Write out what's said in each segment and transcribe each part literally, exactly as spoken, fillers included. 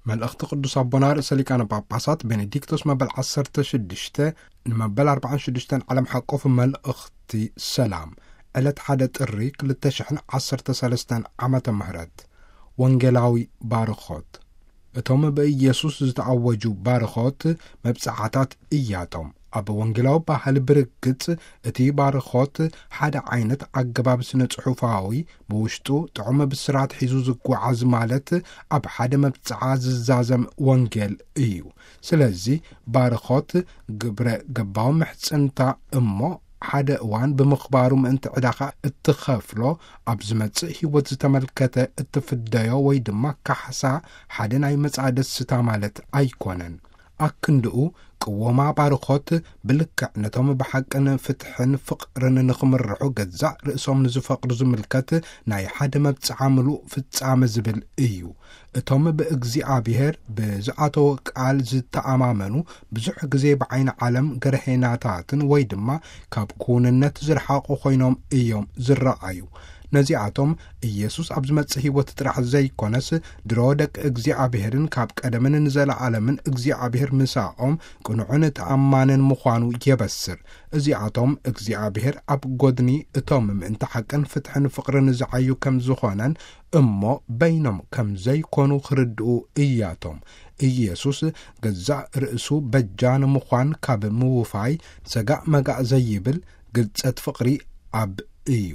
ملأخت قدس أبونا رئيس لكان باباسات بنديكتوس مبل عصرت شدشته مبل أربعة شدشتن على حقوف ملأختي سلام ألت حدث الريك للتشحن عصرت سلستان عمة مهرت وانجلاوي بارخوت اتهم بإيسوس زتعوجوا بارخوت مبسعاتات إياتهم أب وانجلاو بحال برقت اتي بارخوت حدا عينت عقباب سنة صحوفاوي بوشتو تعم بسرعة حيزو زقوعاز مالت أب حدا مبسعاز الزازم وانجل إيو سلازي بارخوت قبر قباو محسنتا امو حدا اوان بمخبارو منت عداقا اتخافلو ابزمت هيوت زتملكته اتفدايو ويدما كحسا حدا ناي مصعدس ستامالت ايكونن اكندو قوما بارخوت بلكع نتوم بحقن فتحن فقرن نخمرحو جزع رئيسهم نزفقر زملكت ناي حدا مبتعاملو فتعام زبل ايو اتوم بإግዚአብሔር بزعاتو قال زتعامامنو بزح ጊዜ بعين عالم ገርሄናታትን ወይ ድማ ካብ ኩንነት ዝርሓቁ ኮይኖም እዮም ዝረአዩ ነዚኣቶም ኢየሱስ ኣብ ዝመጽእ ህይወት ጥራሕ ዘይኮነስ ድሮ ደቅ እግዚኣብሔርን ካብ ቀደምን ንዘለዓለምን እግዚኣብሔር ምሳኦም ቅኑዕን ተኣማንን ምዃኑ የበስር እዚኣቶም እግዚኣብሔር ኣብ ጎድኒ እቶም ምእንቲ ሓቅን ፍትሕን ፍቕርን ዝዓዩ ከም ዝኾነን እሞ በይኖም ከም ዘይኮኑ ክርድኡ እያቶም ኢየሱስ ገዛእ ርእሱ በጃን ምዃን ካብ ምውፋይ ሰጋእ መጋእ ዘይብል ግልጸት ፍቕሪ ኣብ እዩ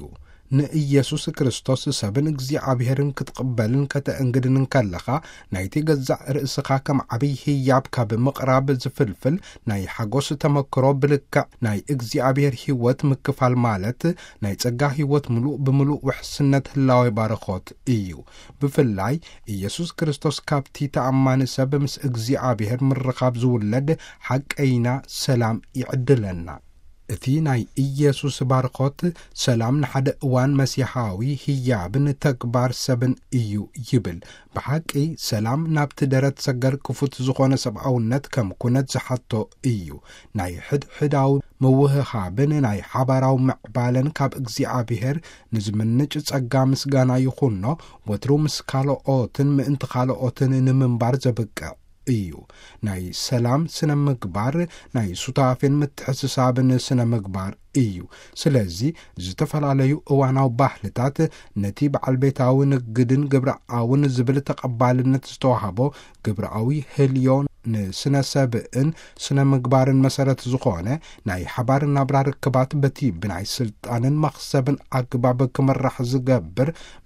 ንኢየሱስ ክርስቶስ ሰብን እግዚኣብሔርን ክትቅበልን ከተእንግድንን ከለኻ ናይቲ ገዛእ ርእስኻ ከም ዓብይ ህያብ ካብ ምቕራብ ዝፍልፍል ናይ ሓጎስ ተመክሮ ብልክዕ ናይ እግዚኣብሔር ህይወት ምክፋል ማለት ናይ ጸጋ ህይወት ምሉእ ብምሉእ ውሕስነት ህላዊ ባረኾት እዩ ብፍላይ ኢየሱስ ክርስቶስ ካብቲ ተኣማኒ ሰብ ምስ እግዚኣብሔር ምርኻብ ዝውለድ ሓቀይና ሰላም ይዕድለና እቲ ናይ ኢየሱስ ባርኮት ሰላም ንሓደ እዋን መሲሓዊ ህያብን ተግባር ሰብን እዩ ይብል ብሓቂ ሰላም ናብቲ ደረት ሰገር ክፉት ዝኾነ ሰብኣውነት ከም ኩነት ዝሓቶ እዩ ናይ ሕድሕዳዊ ምውህኻብን ናይ ሓባራዊ ምዕባለን ካብ እግዚኣብሔር ንዝምንጭ ጸጋ ምስጋና ይኹኖ ወትሩ ምስ ካልኦትን ምእንቲ ካልኦትን ንምንባር ዘብቅዕ እዩ ናይ ሰላም ስነ ምግባር ናይ ሱታፍን ምትሕስሳብን ስነ ምግባር እዩ ስለዚ ዝተፈላለዩ እዋናዊ ባህልታት ነቲ በዓል ቤታዊ ንግድን ግብረአውን ዝብል ተቐባልነት ዝተዋሃቦ ግብረአዊ ህልዮን ንስነ ሰብእን ስነ ምግባርን መሰረት ዝኾነ ናይ ሓባር ናብራ ርክባት በቲ ብናይ ስልጣንን መኽሰብን ኣግባብ ክመራሕ ዝገብር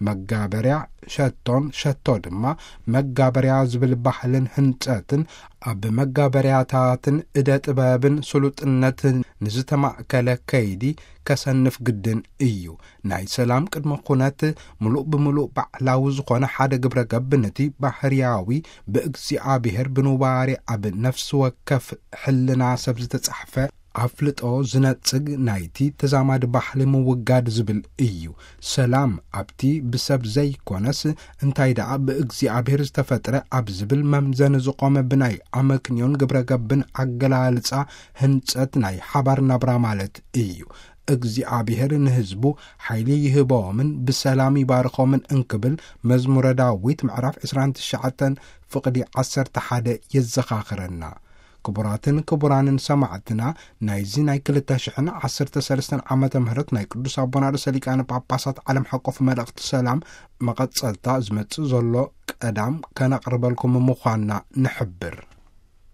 መጋበርያ ሸቶን ሸቶ ድማ መጋበርያ ዝብል ባህልን ህንጸትን ኣብ መጋበርያታትን እደ ጥበብን ስሉጥነትን ንዝተማእከለ ከይዲ ከሰንፍ ግድን እዩ ናይ ሰላም ቅድመ ኩነት ምሉእ ብምሉእ ባዕላዊ ዝኾነ ሓደ ግብረ ገብ ነቲ ባህርያዊ ብእግዚኣብሔር ብንባሪ ኣብ ነፍሲ ወከፍ ሕልና ሰብ ዝተጻሕፈ ኣፍልጦ ዝነጽግ ናይቲ ተዛማድ ባህሊ ምውጋድ ዝብል እዩ ሰላም ኣብቲ ብሰብ ዘይኮነስ እንታይ ደኣ ብእግዚኣብሔር ዝተፈጥረ ኣብ ዝብል መምዘን ዝቆመ ብናይ ኣመክንዮን ግብረገብን ኣገላልጻ ህንጸት ናይ ሓባር ናብራ ማለት እዩ እግዚአብሔር ንህዝቡ ኃይሊ ይህቦምን በሰላም ይባርኾምን እንክብል መዝሙረ ዳዊት ምዕራፍ عشرين وتسعين ፍቅዲ عشرة واحد የዘኻኽረና ክቡራትን ክቡራንን ሰማዕትና ናይዚ ናይ ሁለት ሺህ وثلاثة ዓመተ ምህረት ናይ ቅዱስ አቡነ ርእሰ ሊቃነ ጳጳሳት ዓለም ሓቆፍ መልእኽቲ ሰላም መቐጸልታ ዝመጽእ ዘሎ ቀዳም ከነቕርበልኩም ምዃንና ንሕብር